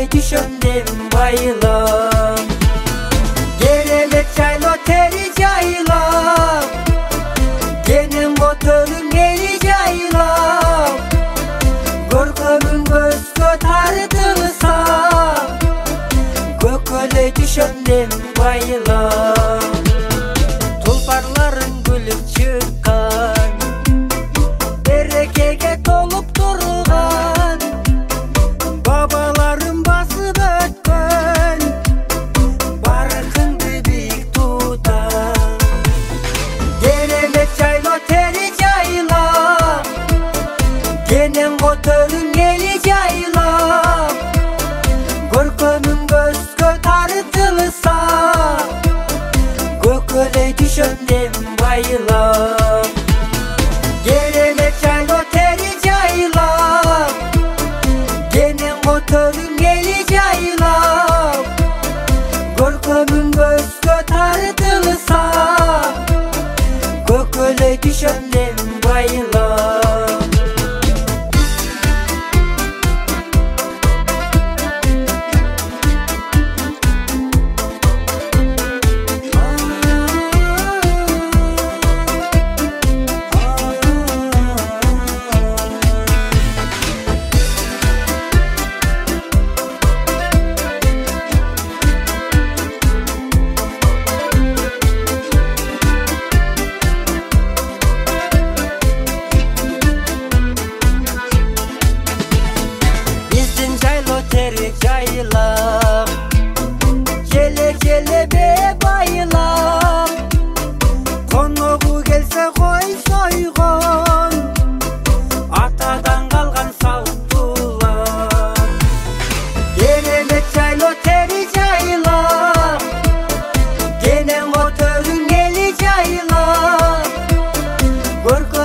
düşöndüm bayılam. Keremет жайлоо тери жайлап, сенин которуң эли жайлап, көркөмүң көзгө тартылса, көкөлөй düşöndüm bayılam. Tulparların gülüp çıkkan, berekege tolup durgan, babalarım basıp ötkön, barkındı büyük tutan. Keremет жайлоо тери жайлап, сенин которуң эли жайлап, көркөмүң көзгө тартылса, көкөлөй düşöndüm bayılam. Keremет жайлоо тери жайлап, сенин которуң эли жайлап, көркөмүң көзгө тартылса, көкөлөй düşöndüm bayılam. Биздин жайлоо тери жайлап, желе байлап, коногу келсе кой сойгон, атадан калган салтуулар. Керемет жайлоо тери жайлап, сенин которуң эли жайлап, көркө